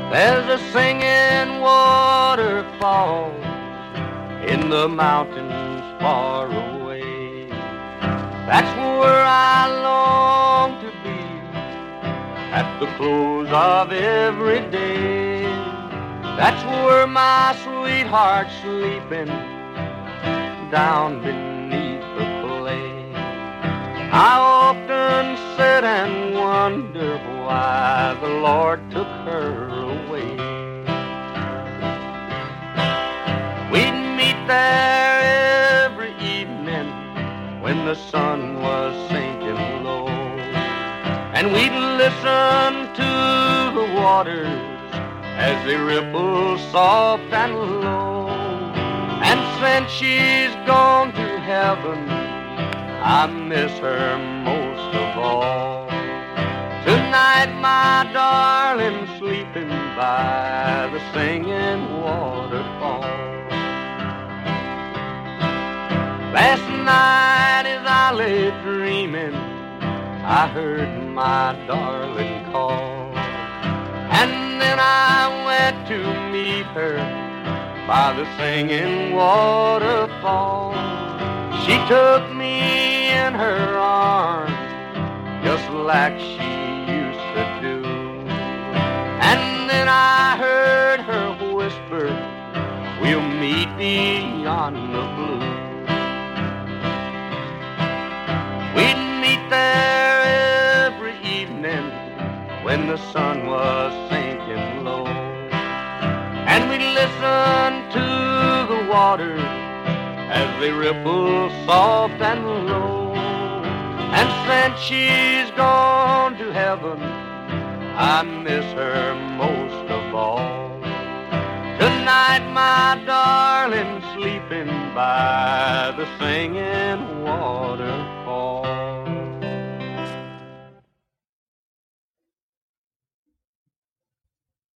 There's a singing waterfall in the mountains far away. That's where I long to be at the close of every day. That's where my sweetheart's sleeping down beneath the clay. I often sit and wonder why the Lord took her away. We'd meet there every evening when the sun was sinking low, and we'd listen to the waters as they ripple soft and low. And since she's gone to heaven, I miss her most of all. Tonight my darling sleeping by the singing waterfall. Last night as I lay dreaming, I heard my darling call, and then I went to meet her by the singing waterfall. She took me in her arms just like she used to do, and then I heard her whisper, we'll meet beyond the blue. We'd meet there every evening when the sun was sinking low, and we'd listen to the waters as they ripple soft and low. And since she's gone to heaven, I miss her most of all. Tonight my darling sleeping by the singing waterfall.